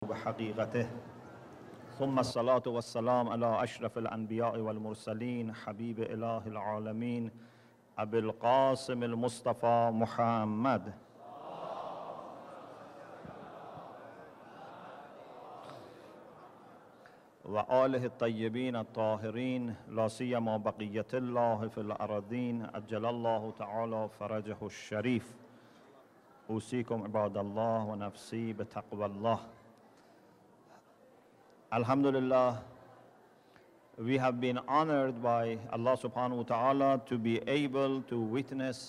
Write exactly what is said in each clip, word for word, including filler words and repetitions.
بحقيقته ثم الصلاة والسلام على أشرف الأنبياء والمرسلين حبيب إله العالمين أبي القاسم المصطفى محمد وآله الطيبين الطاهرين لا سيما بقية الله في الأرضين أجل الله تعالى فرجه الشريف. أوصيكم عباد الله ونفسي بتقوى الله. Alhamdulillah, we have been honored by Allah subhanahu wa ta'ala to be able to witness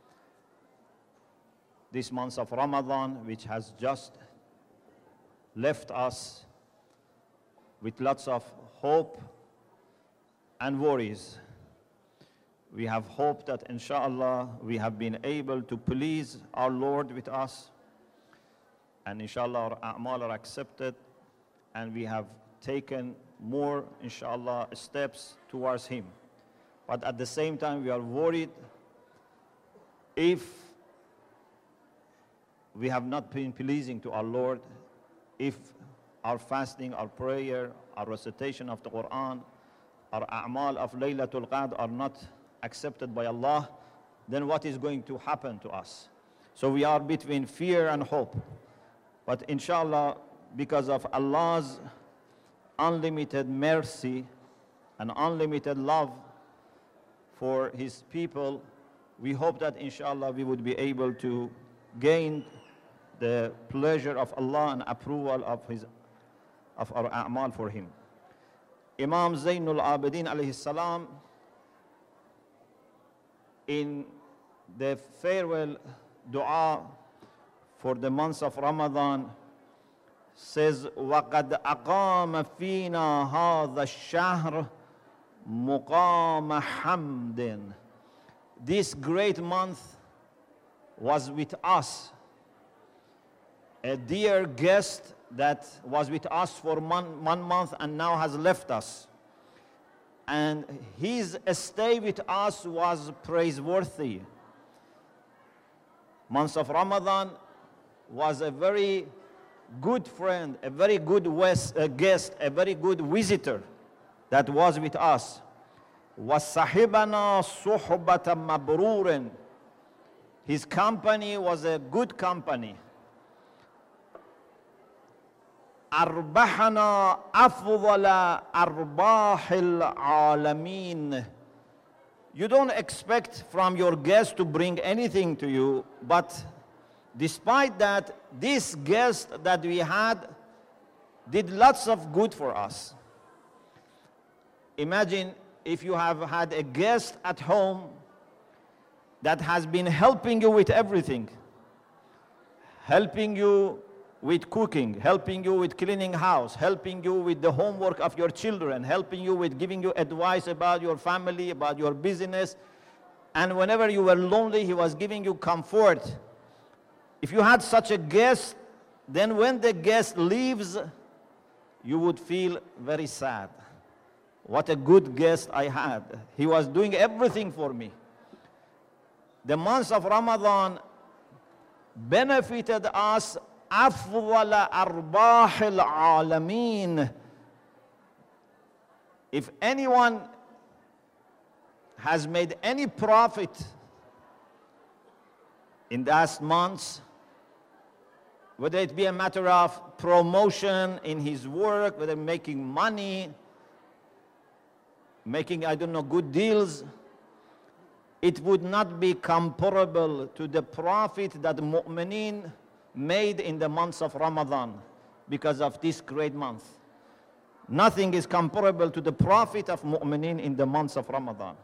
this month of Ramadan, which has just left us with lots of hope and worries. We have hope that inshallah we have been able to please our Lord with us, and inshallah our a'mal are accepted, and we have taken more, inshallah, steps towards Him. But at the same time, we are worried if we have not been pleasing to our Lord, if our fasting, our prayer, our recitation of the Quran, our a'mal of Laylatul Qadr are not accepted by Allah, then what is going to happen to us? So we are between fear and hope. But inshallah, because of Allah's unlimited mercy and unlimited love for His people, we hope that inshallah we would be able to gain the pleasure of Allah and approval of His of our a'mal for Him. Imam Zainul Abidin alayhi salam, in the farewell dua for the months of Ramadan, says, وَقَدْ أَقَامَ فِينَا هَذَا الشَّهْرِ مُقَامَ حَمْدٍ. This great month was with us, a dear guest that was with us for one, one month and now has left us. And his stay with us was praiseworthy. Month of Ramadan was a very good friend, a very good west, uh, guest, a very good visitor that was with us. وَصَحِبَنَا صُحْبَةً مَبْرُورٍ. His company was a good company. أَرْبَحَنَا أَفْضَلَ أَرْبَاحِ الْعَالَمِينَ. You don't expect from your guest to bring anything to you, but despite that, this guest that we had did lots of good for us. Imagine if you have had a guest at home that has been helping you with everything, helping you with cooking, helping you with cleaning house, helping you with the homework of your children, helping you with giving you advice about your family, about your business, and whenever you were lonely, he was giving you comfort. If you had such a guest, then when the guest leaves, you would feel very sad. What a good guest I had. He was doing everything for me. The months of Ramadan benefited us أفضل أرباح العالمين. If anyone has made any profit in those months, whether it be a matter of promotion in his work, whether making money, making, I don't know, good deals, it would not be comparable to the profit that mu'mineen made in the months of Ramadan because of this great month. Nothing is comparable to the profit of mu'mineen in the months of Ramadan.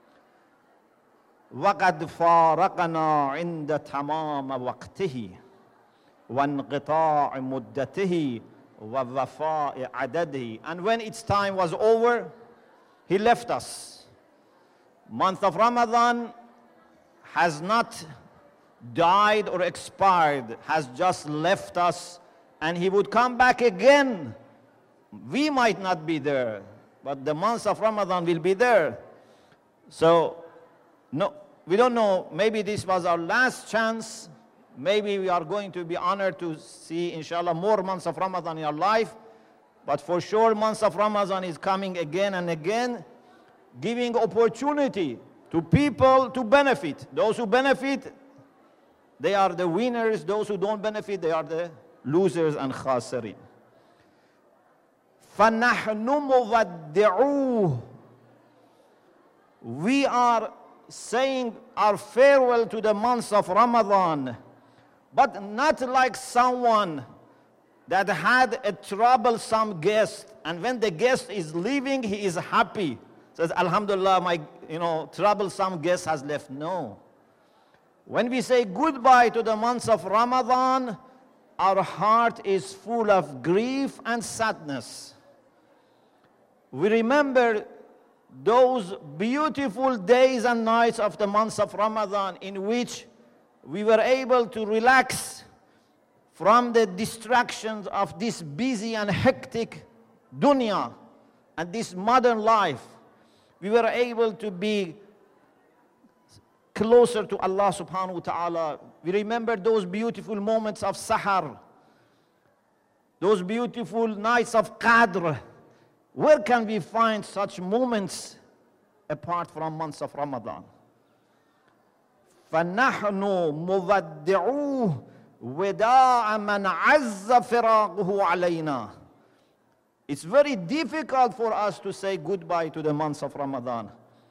وَقَدْ فَارَقَنَا عِنْدَ تَمَامَ وَقْتِهِ وَانْقِطَاعِ مُدَّتِهِ وَوَفَاءِ عَدَدِهِ. And when its time was over, he left us. Month of Ramadan has not died or expired, has just left us, and he would come back again. We might not be there, but the month of Ramadan will be there. So, no, we don't know, maybe this was our last chance, maybe we are going to be honored to see, inshallah, more months of Ramadan in our life. But for sure, months of Ramadan is coming again and again, giving opportunity to people to benefit. Those who benefit, they are the winners. Those who don't benefit, they are the losers and khasirin. فَنَحْنُ مُوَدِّعُوهُ. We are saying our farewell to the months of Ramadan, but not like someone that had a troublesome guest, and when the guest is leaving, he is happy. Says, Alhamdulillah, my you know troublesome guest has left. No. When we say goodbye to the months of Ramadan, our heart is full of grief and sadness. We remember those beautiful days and nights of the months of Ramadan in which we were able to relax from the distractions of this busy and hectic dunya and this modern life. We were able to be closer to Allah subhanahu wa ta'ala. We remember those beautiful moments of Sahar, those beautiful nights of Qadr. Where can we find such moments apart from months of Ramadan? فَنَحْنُ مُوَدِّعُوهُ وَدَاعَ مَنْ عَزَّ فِرَاقُهُ عَلَيْنَا. It's very difficult for us to say goodbye to the months of Ramadan.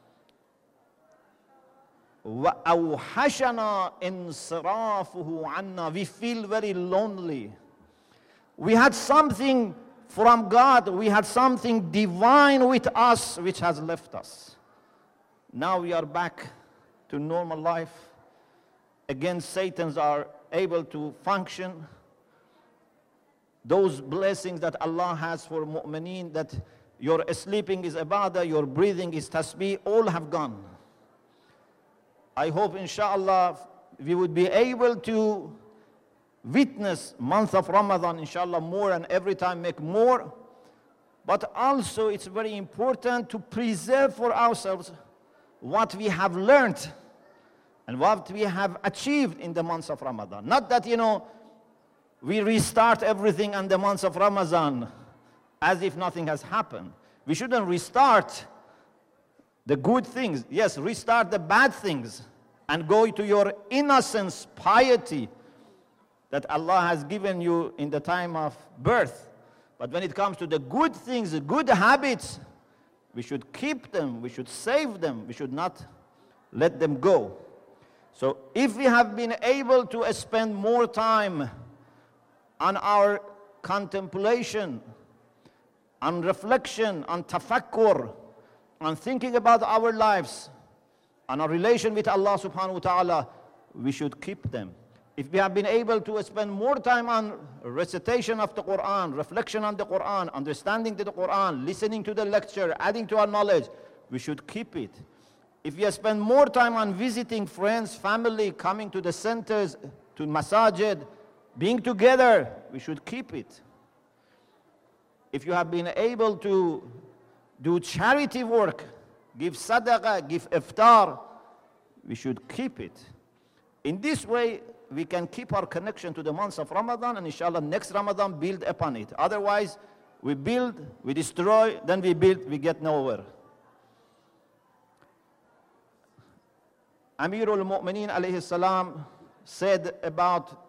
وَأَوْحَشَنَا إِنصِرَافُهُ عَنَّا. We feel very lonely. We had something from God, we had something divine with us which has left us. Now we are back to normal life. Again, Satans are able to function. Those blessings that Allah has for mu'mineen, that your sleeping is ibadah, your breathing is tasbih, all have gone. I hope, inshallah, we would be able to witness month of Ramadan, inshallah, more, and every time make more. But also it's very important to preserve for ourselves what we have learned and what we have achieved in the months of Ramadan. Not that, you know, we restart everything in the months of Ramadan as if nothing has happened. We shouldn't restart the good things. Yes, restart the bad things and go to your innocence, piety that Allah has given you in the time of birth. But when it comes to the good things, the good habits, we should keep them, we should save them, we should not let them go. So if we have been able to spend more time on our contemplation, on reflection, on tafakkur, on thinking about our lives, on our relation with Allah subhanahu wa ta'ala, we should keep them. If we have been able to spend more time on recitation of the Quran, reflection on the Quran, understanding the Quran, listening to the lecture, adding to our knowledge, we should keep it. If we have spent more time on visiting friends, family, coming to the centers, to masajid, being together, we should keep it. If you have been able to do charity work, give sadaqah, give iftar, we should keep it. In this way, we can keep our connection to the months of Ramadan, and inshallah next Ramadan build upon it. Otherwise, we build, we destroy, then we build, we get nowhere. Amirul Mu'mineen alayhi salam said about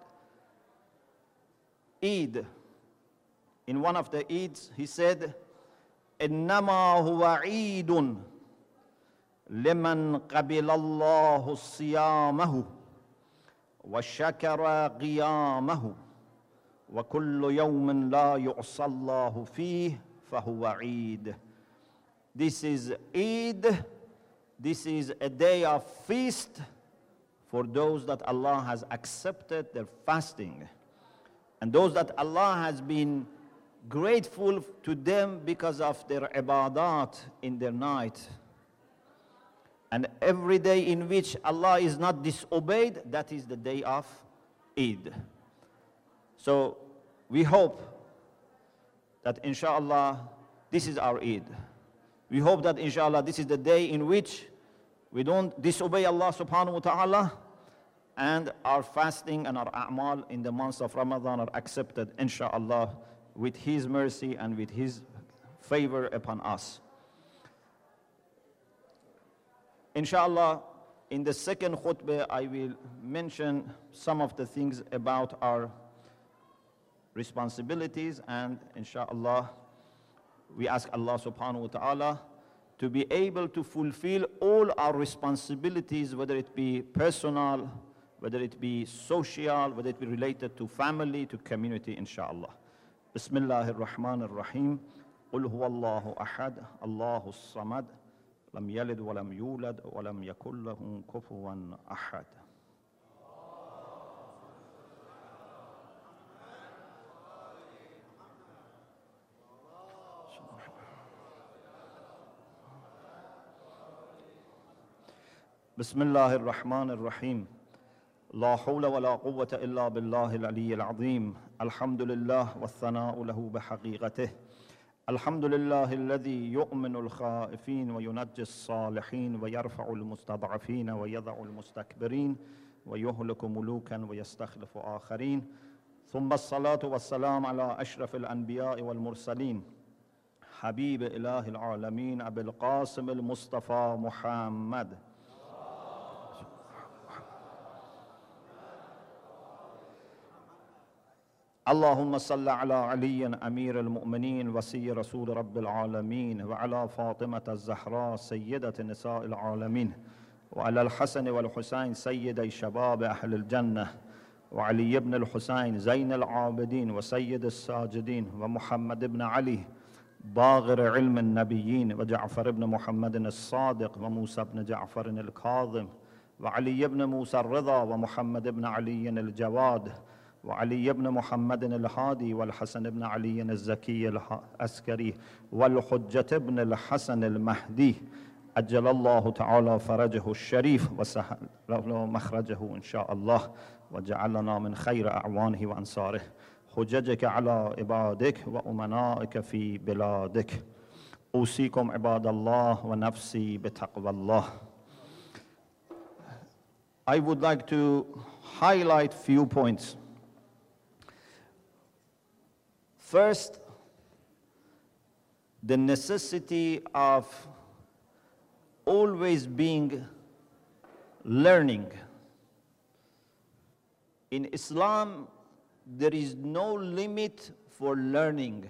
Eid. In one of the Eids, he said, إِنَّمَا هُوَ عِيدٌ لِمَنْ قَبِلَ اللَّهُ صِيَامَهُ وَشَكَرَ قِيَامَهُ وَكُلُّ يَوْمٍ لَا يُعْصَى اللَّهُ فِيهِ فَهُوَ عِيدٌ. This is Eid. This is a day of feast for those that Allah has accepted their fasting, and those that Allah has been grateful to them because of their ibadat in their night. And every day in which Allah is not disobeyed, that is the day of Eid. So we hope that inshallah this is our Eid. We hope that inshallah this is the day in which we don't disobey Allah subhanahu wa ta'ala, and our fasting and our a'mal in the months of Ramadan are accepted, inshallah, with His mercy and with His favor upon us. Inshallah, in the second khutbah, I will mention some of the things about our responsibilities, and inshallah, we ask Allah subhanahu wa ta'ala to be able to fulfill all our responsibilities, whether it be personal, whether it be social, whether it be related to family, to community, inshallah. Bismillahir Rahmanir Rahim. Qul huwa Allahu ahad, Allahu samad, lam yalid wa lam yulad wa lam yakul lahu kufuwan ahad. Bismillahir Rahmanir Rahim. لا حول ولا قوة إلا بالله العلي العظيم. الحمد لله والثناء له بحقيقته. الحمد لله الذي يؤمن الخائفين وينجي الصالحين ويرفع المستضعفين ويضع المستكبرين ويهلك ملوكا ويستخلف آخرين. ثم الصلاة والسلام على أشرف الأنبياء والمرسلين حبيب إله العالمين أبي القاسم المصطفى محمد. اللهم صل على علي أمير المؤمنين وصي رسول رب العالمين وعلى فاطمة الزهراء سيدة نساء العالمين وعلى الحسن والحسين سيدي شباب أهل الجنة وعلي بن الحسين زين العابدين وسيد الساجدين ومحمد بن علي باغر علم النبيين وجعفر بن محمد الصادق وموسى بن جعفر الكاظم وعلي بن موسى الرضا ومحمد بن علي الجواد وعلي بن محمد الهادي والحسن بن علي الزكي العسكري والحجة بن الحسن المهدي أجل الله تعالى فرجه الشريف وسهل له مخرجه إن شاء الله وجعلنا من خير أعوانه وأنصاره. حججك على عبادك وأمنائك في بلادك. أوصيكم عباد الله ونفسي بتقوى الله. I would like to highlight few points. First, the necessity of always being learning. In Islam, there is no limit for learning.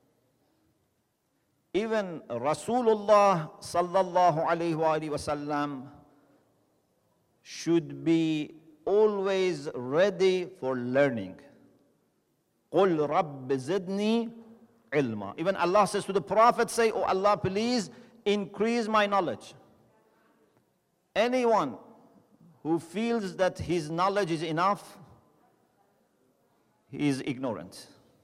Even Rasulullah sallallahu alayhi wa sallam should be always ready for learning. قُلْ رَبِّ زِدْنِي عِلْمًا. Even Allah says to the Prophet, say, oh Allah, please increase my knowledge. Anyone who feels that his knowledge is enough, he is ignorant.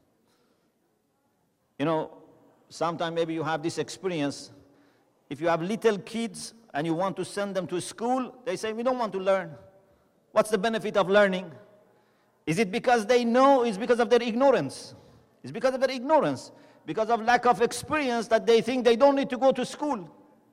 You know, sometimes maybe you have this experience. If you have little kids and you want to send them to school, they say, we don't want to learn. What's the benefit of learning? Is it because they know? Is it because of their ignorance? It's because of their ignorance, because of lack of experience, that they think they don't need to go to school.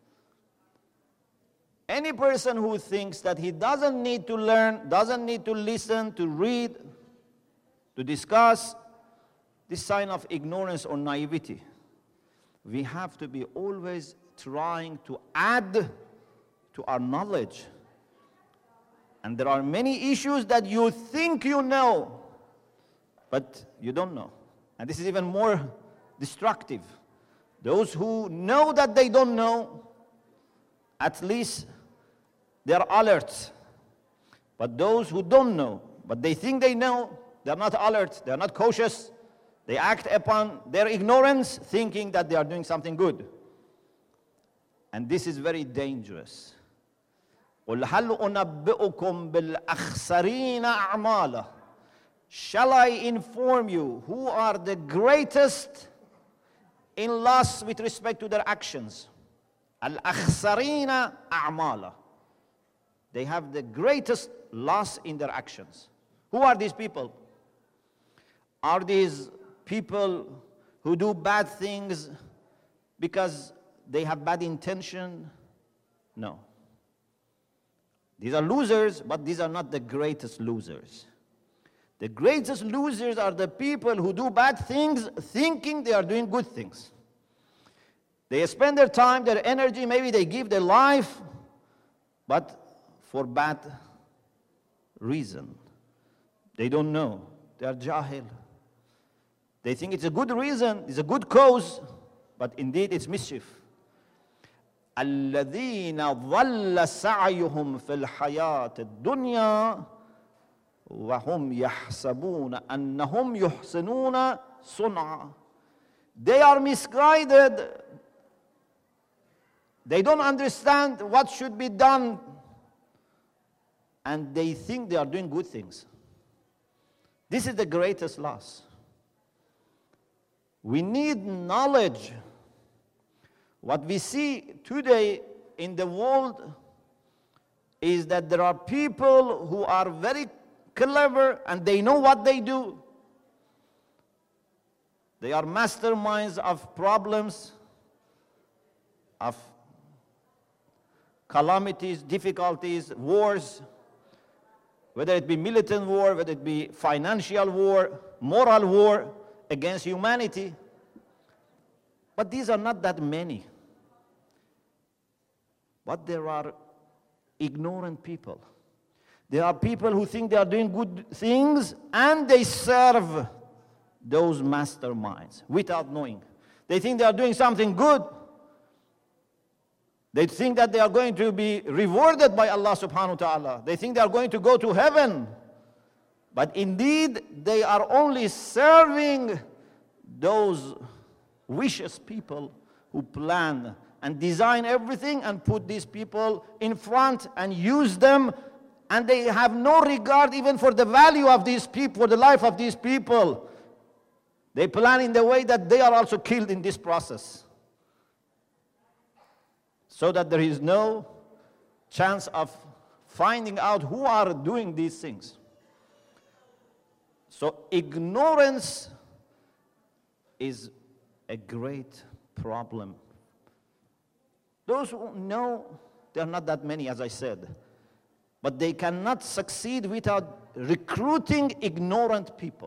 Any person who thinks that he doesn't need to learn, doesn't need to listen, to read, to discuss, this sign of ignorance or naivety. We have to be always trying to add to our knowledge. And there are many issues that you think you know, but you don't know. And this is even more destructive. Those who know that they don't know, at least they are alert. But those who don't know, but they think they know, they are not alert, they are not cautious. They act upon their ignorance, thinking that they are doing something good. And this is very dangerous. قُلْ هَلْ أُنَبِّئُكُمْ بِالْأَخْسَرِينَ أَعْمَالًا. Shall I inform you who are the greatest in loss with respect to their actions? الْأَخْسَرِينَ أَعْمَالًا. They have the greatest loss in their actions. Who are these people? Are these people who do bad things because they have bad intention? No. These are losers, but these are not the greatest losers. The greatest losers are the people who do bad things thinking they are doing good things. They spend their time, their energy, maybe they give their life, but for bad reason. They don't know. They are jahil. They think it's a good reason, it's a good cause, but indeed it's mischief. الذين ضل سعيهم في الحياة الدنيا وهم يحسبون أنهم يحسنون صنعا. They are misguided. They don't understand what should be done, and they think they are doing good things. This is the greatest loss. We need knowledge. What we see today in the world is that there are people who are very clever and they know what they do. They are masterminds of problems, of calamities, difficulties, wars, whether it be militant war, whether it be financial war, moral war against humanity. But these are not that many. But there are ignorant people. There are people who think they are doing good things and they serve those masterminds without knowing. They think they are doing something good. They think that they are going to be rewarded by Allah subhanahu wa ta'ala. They think they are going to go to heaven. But indeed, they are only serving those vicious people who plan and design everything and put these people in front and use them, and they have no regard even for the value of these people, for the life of these people. They plan in the way that they are also killed in this process, so that there is no chance of finding out who are doing these things. So ignorance is a great problem. Those who know, there are not that many, as I said, but they cannot succeed without recruiting ignorant people.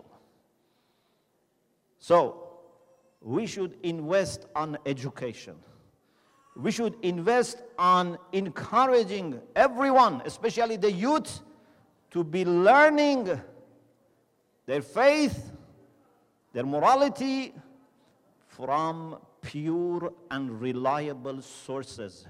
So we should invest on education. We should invest on encouraging everyone, especially the youth, to be learning their faith, their morality from pure and reliable sources.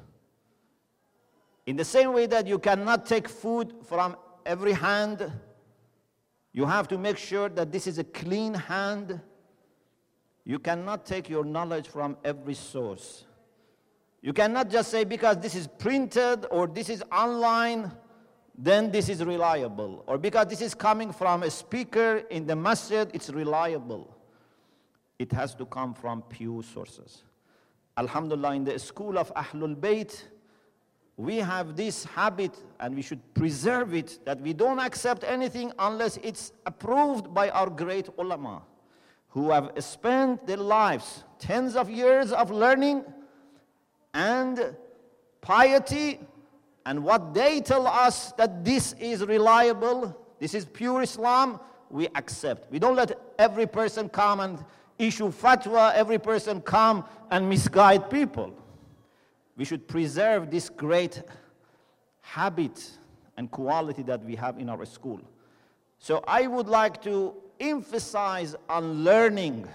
In the same way that you cannot take food from every hand, you have to make sure that this is a clean hand. You cannot take your knowledge from every source. You cannot just say because this is printed or this is online, then this is reliable. Or because this is coming from a speaker in the masjid, it's reliable. It has to come from pure sources. Alhamdulillah, in the school of Ahlul Bayt, we have this habit, and we should preserve it, that we don't accept anything unless it's approved by our great ulama, who have spent their lives, tens of years of learning and piety, and what they tell us that this is reliable, this is pure Islam, we accept. We don't let every person come and issue fatwa, every person come and misguide people. We should preserve this great habit and quality that we have in our school. So I would like to emphasize on learning.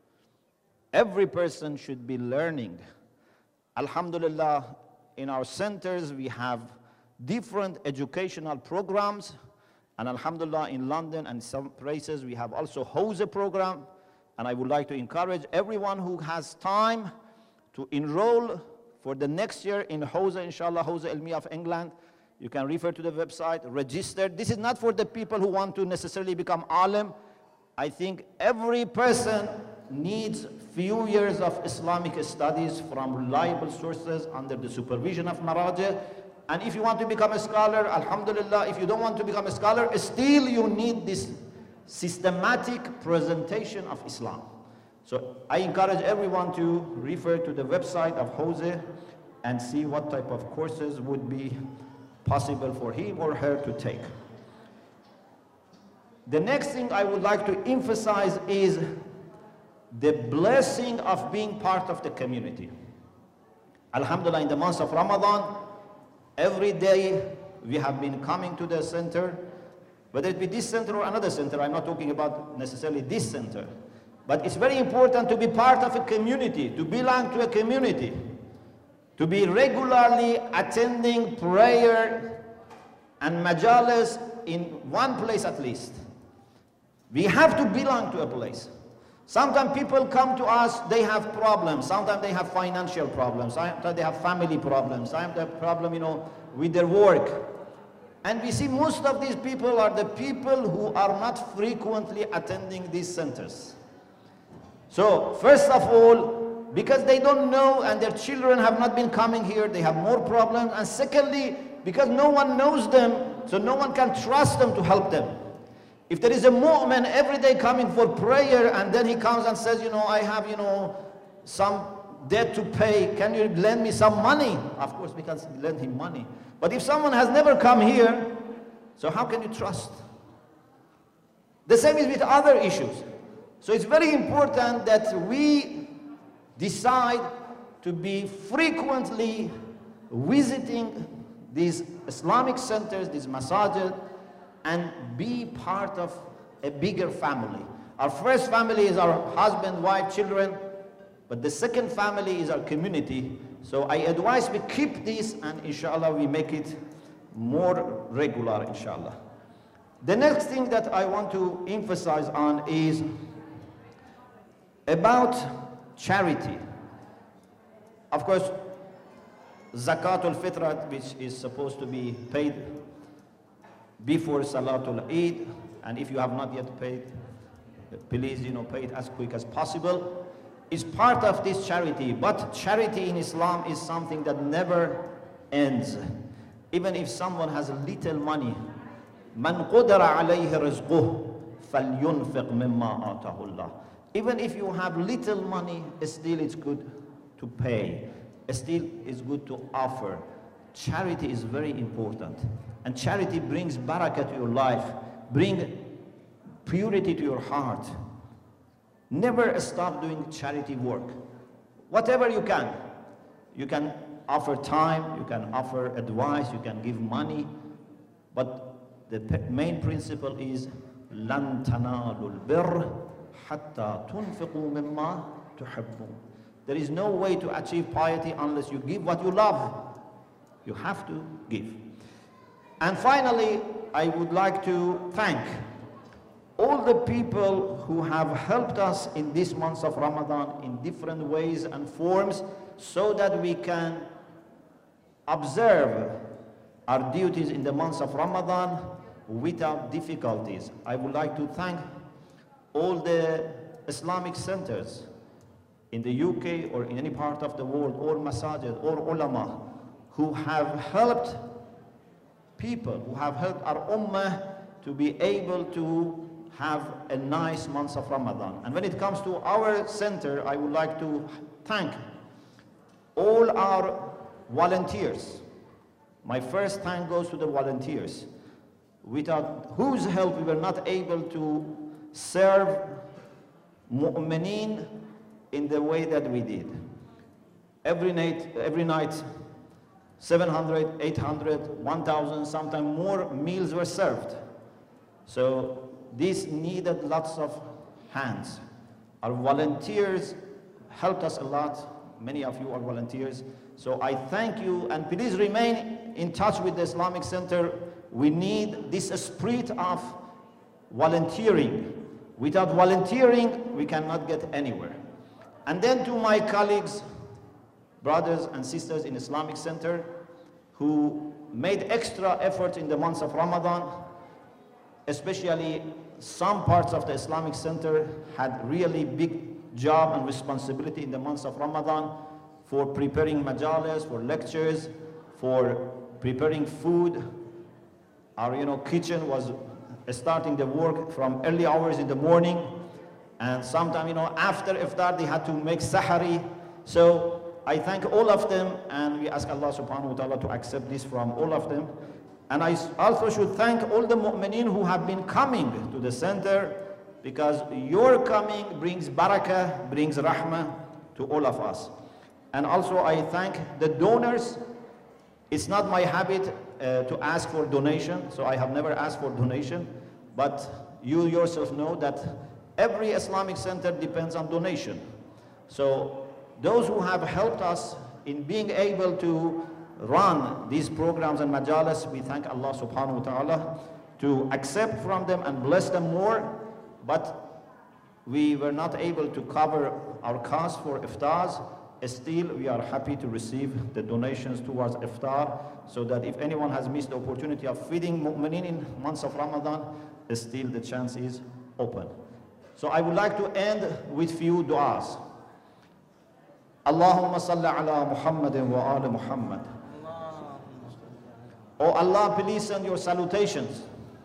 Every person should be learning. Alhamdulillah, in our centers we have different educational programs, and alhamdulillah, in London and some places we have also Hawza program. And I would like to encourage everyone who has time to enroll for the next year in Hawza, inshallah, Hawza Ilmiya of England. You can refer to the website, register. This is not for the people who want to necessarily become alim. I think every person needs few years of Islamic studies from reliable sources under the supervision of Maraja. And if you want to become a scholar, alhamdulillah. If you don't want to become a scholar, still you need this systematic presentation of Islam. So I encourage everyone to refer to the website of Hawza and see what type of courses would be possible for him or her to take. The next thing I would like to emphasize is the blessing of being part of the community. Alhamdulillah, in the month of Ramadan, every day we have been coming to the center, whether it be this center or another center. I'm not talking about necessarily this center, but it's very important to be part of a community, to belong to a community, to be regularly attending prayer and majalis in one place at least. We have to belong to a place. Sometimes people come to us, they have problems. Sometimes they have financial problems. Sometimes they have family problems. Sometimes they have problem, you know, with their work. And we see most of these people are the people who are not frequently attending these centers. So, first of all, because they don't know and their children have not been coming here, they have more problems. And secondly, because no one knows them, so no one can trust them to help them. If there is a mu'min every day coming for prayer and then he comes and says, you know, I have, you know, some debt to pay, can you lend me some money? Of course we can lend him money. But if someone has never come here, so how can you trust? The same is with other issues. So it's very important that we decide to be frequently visiting these Islamic centers, these masajid, and be part of a bigger family. Our first family is our husband, wife, children, but the second family is our community. So I advise we keep this, and inshallah we make it more regular, inshallah. The next thing that I want to emphasize on is about charity. Of course, Zakatul Fitr, which is supposed to be paid before Salatul Eid, and if you have not yet paid, please, you know, pay it as quick as possible, is part of this charity. But charity in Islam is something that never ends. Even if someone has little money, man qudara alayhi rizquh falyunfiq mimma atahu Allah. Even if you have little money, still it's good to pay. Still it's good to offer. Charity is very important. And charity brings barakah to your life, bring purity to your heart. Never stop doing charity work. Whatever you can. You can offer time, you can offer advice, you can give money. But the main principle is لَن تَنَالُوا الْبِرَّ حَتَّى تُنْفِقُوا مِمَّا تُحِبُّونَ. There is no way to achieve piety unless you give what you love. You have to give. And finally, I would like to thank all the people who have helped us in this month of Ramadan in different ways and forms, so that we can observe our duties in the month of Ramadan without difficulties. I would like to thank all the Islamic centers in the U K or in any part of the world, or masajid, or ulama, who have helped people, who have helped our ummah to be able to have a nice month of Ramadan. And when it comes to our center, I would like to thank all our volunteers. My first thank goes to the volunteers, without whose help we were not able to serve mu'mineen in the way that we did. Every night, every night, seven hundred, eight hundred, one thousand, sometimes more meals were served. So this needed lots of hands. Our volunteers helped us a lot. Many of you are volunteers. So I thank you, and please remain in touch with the Islamic Center. We need this spirit of volunteering. Without volunteering, we cannot get anywhere. And then to my colleagues, brothers and sisters in Islamic Center, who made extra effort in the months of Ramadan, especially some parts of the Islamic Center had really big job and responsibility in the months of Ramadan for preparing majalis, for lectures, for preparing food. Our you know, kitchen was starting the work from early hours in the morning, and sometime you know, after iftar they had to make sahari. So I thank all of them, and we ask Allah subhanahu wa ta'ala to accept this from all of them. And I also should thank all the mu'mineen who have been coming to the center, because your coming brings barakah, brings rahmah to all of us. And also I thank the donors. It's not my habit uh, to ask for donation, so I have never asked for donation, but you yourself know that every Islamic center depends on donation. So those who have helped us in being able to run these programs and majalis, we thank Allah subhanahu wa ta'ala to accept from them and bless them more. But we were not able to cover our costs for iftars. Still, we are happy to receive the donations towards iftar, so that if anyone has missed the opportunity of feeding mu'mineen in months of Ramadan, still the chance is open. So I would like to end with few du'as. Allahumma salli ala Muhammadin wa ala Muhammad. Oh Allah, please send your salutations,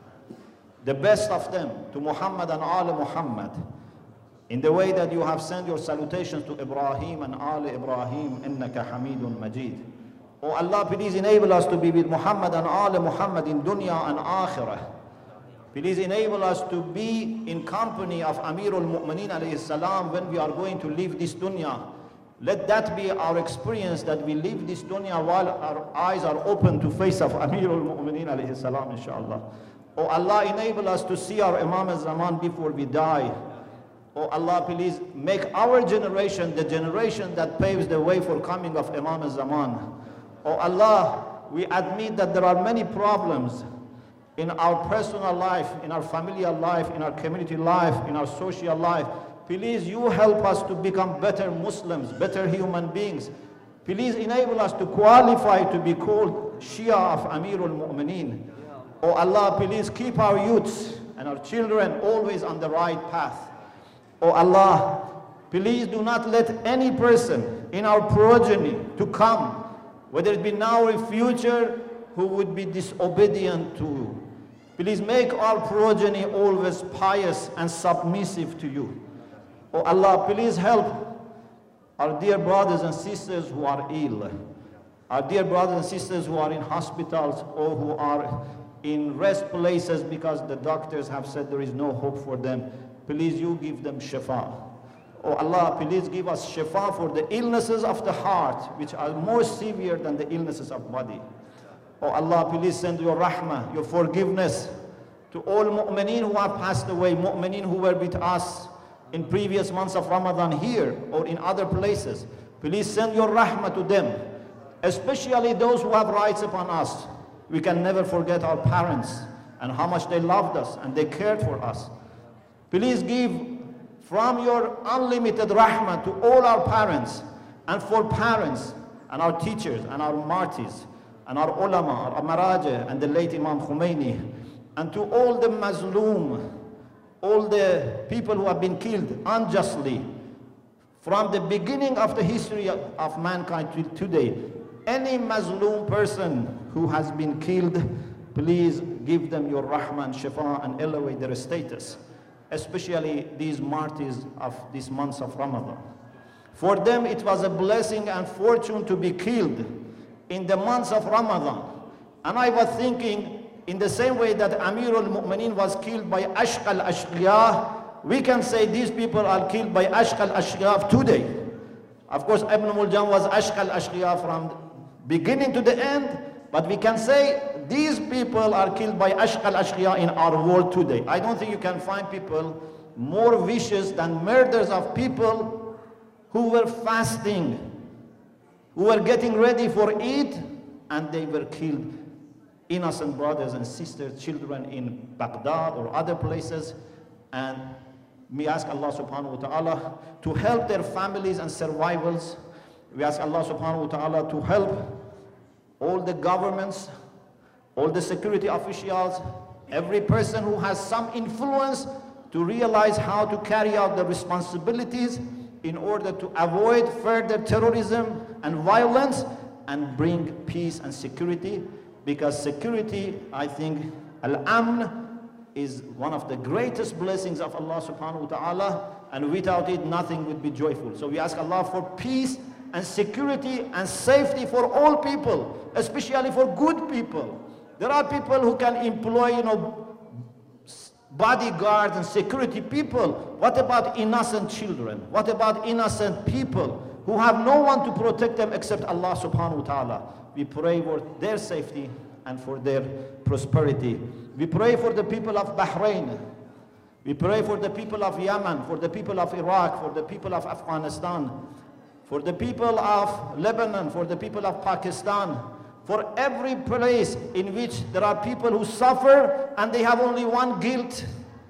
the best of them, to Muhammad and ala Muhammad, in the way that you have sent your salutations to Ibrahim and ala Ibrahim, innaka hamidun majid. Oh Allah, please enable us to be with Muhammad and ala Muhammad in dunya and akhirah. Please enable us to be in company of Amirul Mu'mineen alayhi salam when we are going to leave this dunya. Let that be our experience, that we leave this dunya while our eyes are open to face of Amirul Mu'mineen alayhi salam, inshallah. Oh Allah, enable us to see our Imam al-Zaman before we die. Oh Allah, please make our generation the generation that paves the way for coming of Imam al-Zaman. Oh Allah, we admit that there are many problems in our personal life, in our familial life, in our community life, in our social life. Please, you help us to become better Muslims, better human beings. Please enable us to qualify to be called Shia of Amirul Mu'mineen. Oh Allah, please keep our youths and our children always on the right path. Oh Allah, please do not let any person in our progeny to come, whether it be now or in future, who would be disobedient to you. Please make our progeny always pious and submissive to you. Oh Allah, please help our dear brothers and sisters who are ill, our dear brothers and sisters who are in hospitals or who are in rest places because the doctors have said there is no hope for them. Please, you give them shifa. Oh Allah, please give us shifa for the illnesses of the heart, which are more severe than the illnesses of body. Oh Allah, please send your rahmah, your forgiveness to all mu'mineen who have passed away, mu'mineen who were with us in previous months of Ramadan here or in other places. Please send your rahmah to them, especially those who have rights upon us. We can never forget our parents and how much they loved us and they cared for us. Please give from your unlimited rahmah to all our parents, and for parents and our teachers and our martyrs and our ulama, our amaraja and the late Imam Khomeini, and to all the mazloom, all the people who have been killed unjustly from the beginning of the history of, of mankind to today. Any mazloom person who has been killed, please give them your rahmah and shifa and elevate their status, especially these martyrs of these months of Ramadan. For them it was a blessing and fortune to be killed in the months of Ramadan. And I was thinking, in the same way that Amirul Mu'mineen was killed by Ashq al-Ashqiyah, we can say these people are killed by Ashq al-Ashqiyah today. Of course, Ibn Muljam was Ashq al-Ashqiyah from beginning to the end, but we can say these people are killed by Ashq al-Ashqiyah in our world today. I don't think you can find people more vicious than murders of people who were fasting, who were getting ready for Eid, and they were killed. Innocent brothers and sisters, children in Baghdad or other places. And we ask Allah subhanahu wa ta'ala to help their families and survivals. We ask Allah subhanahu wa ta'ala to help all the governments, all the security officials, every person who has some influence to realize how to carry out the responsibilities in order to avoid further terrorism and violence and bring peace and security. Because security, I think, al-amn is one of the greatest blessings of Allah subhanahu wa ta'ala, and without it nothing would be joyful. So we ask Allah for peace and security and safety for all people, especially for good people. There are people who can employ, you know, bodyguards and security people. What about innocent children? What about innocent people who have no one to protect them except Allah subhanahu wa ta'ala? We pray for their safety and for their prosperity. We pray for the people of Bahrain. We pray for the people of Yemen, for the people of Iraq, for the people of Afghanistan, for the people of Lebanon, for the people of Pakistan, for every place in which there are people who suffer and they have only one guilt,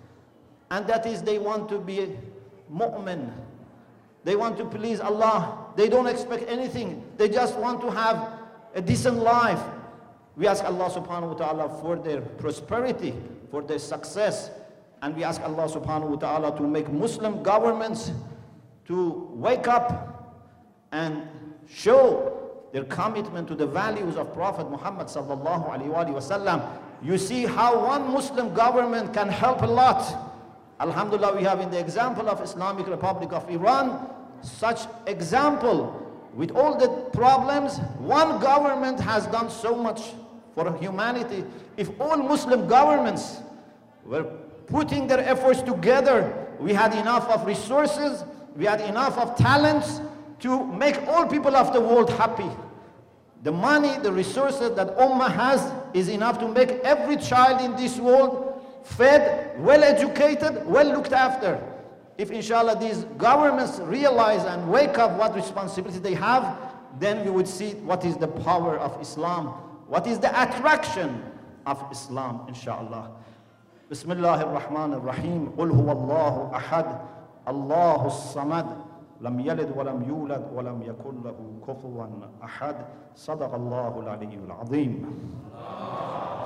and that is they want to be mu'min. They want to please Allah. They don't expect anything. They just want to have a decent life. We ask Allah subhanahu wa ta'ala for their prosperity, for their success, and we ask Allah subhanahu wa ta'ala to make Muslim governments to wake up and show their commitment to the values of Prophet Muhammad sallallahu alaihi wasallam. You see how one Muslim government can help a lot. Alhamdulillah, we have in the example of Islamic Republic of Iran, such example. With all the problems, one government has done so much for humanity. If all Muslim governments were putting their efforts together, we had enough of resources, we had enough of talents to make all people of the world happy. The money, the resources that Ummah has is enough to make every child in this world fed, well educated, well looked after. If inshallah these governments realize and wake up what responsibility they have, then we would see what is the power of Islam, what is the attraction of Islam, inshallah. Bismillahir Rahmanir Rahim. Qul huwallahu ahad, Allahus samad, lam yalid wa lam yulad wa lam yakul lahu kufuwan ahad. Sadaqallahu al-aliyyul azim.